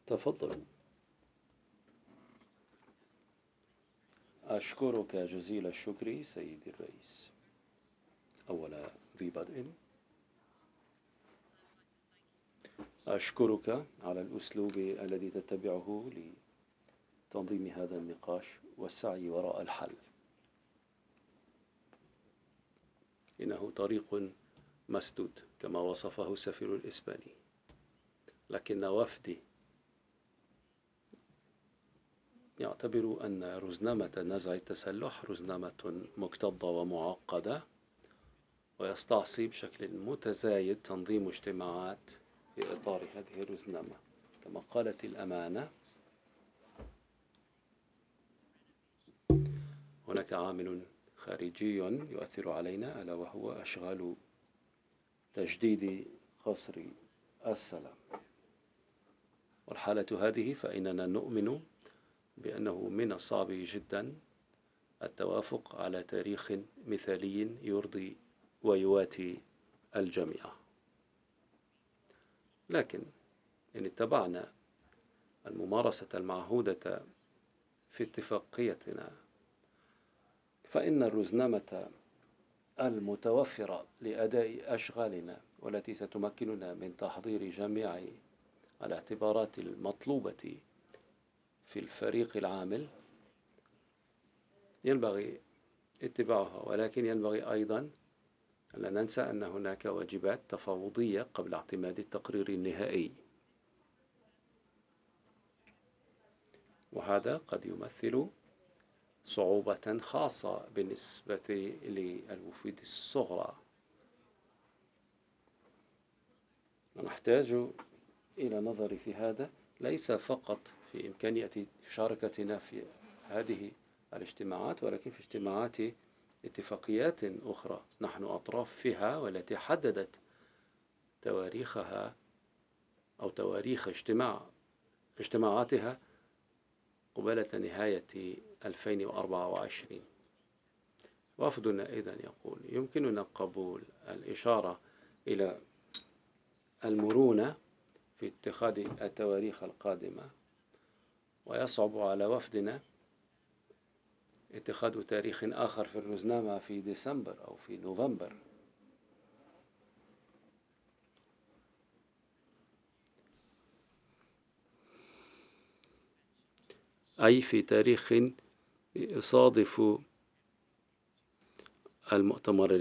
تفضل. أشكرك جزيل الشكر سيدي الرئيس. أول ذي بدء، أشكرك على الأسلوب الذي تتبعه لتنظيم هذا النقاش والسعي وراء الحل. إنه طريق مسدود كما وصفه السفير الإسباني، لكن وفدي يعتبر أن رزنامة نزع التسلح رزنامة مكتظة ومعقدة، ويستعصي بشكل متزايد تنظيم اجتماعات في إطار هذه الرزنامة. كما قالت الأمانة، هناك عامل خارجي يؤثر علينا، ألا وهو أشغال تجديد قصر السلام. والحالة هذه فإننا نؤمن بأنه من الصعب جدا التوافق على تاريخ مثالي يرضي ويواتي الجميع. لكن إن اتبعنا الممارسة المعهودة في اتفاقيتنا، فإن الرزنامة المتوفرة لأداء أشغالنا والتي ستمكننا من تحضير جميع الاعتبارات المطلوبة في الفريق العامل ينبغي اتباعها. ولكن ينبغي أيضا أن لا ننسى أن هناك واجبات تفاوضية قبل اعتماد التقرير النهائي، وهذا قد يمثل صعوبة خاصة بالنسبة للوفود الصغرى. ونحتاج إلى نظر في هذا، ليس فقط في إمكانية مشاركتنا في هذه الاجتماعات، ولكن في اجتماعات اتفاقيات أخرى نحن أطراف فيها، والتي حددت تواريخها أو تواريخ اجتماعاتها قبالة نهاية 2024. وفدنا إذن يقول يمكننا قبول الإشارة إلى المرونة في اتخاذ التواريخ القادمة، ويصعب على وفدنا اتخاذ تاريخ آخر في الرزنامة في ديسمبر أو في نوفمبر. أي في تاريخ يصادف المؤتمر